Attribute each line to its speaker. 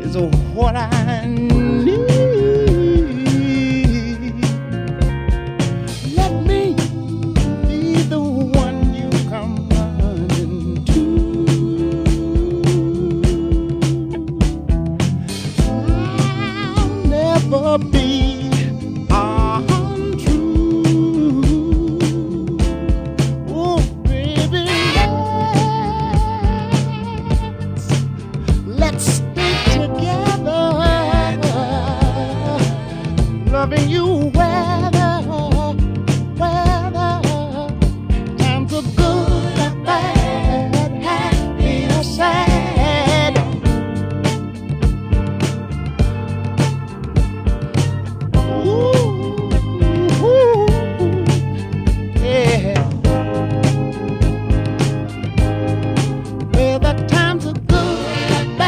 Speaker 1: is what I need. Let me be the one you come running to. I'll never be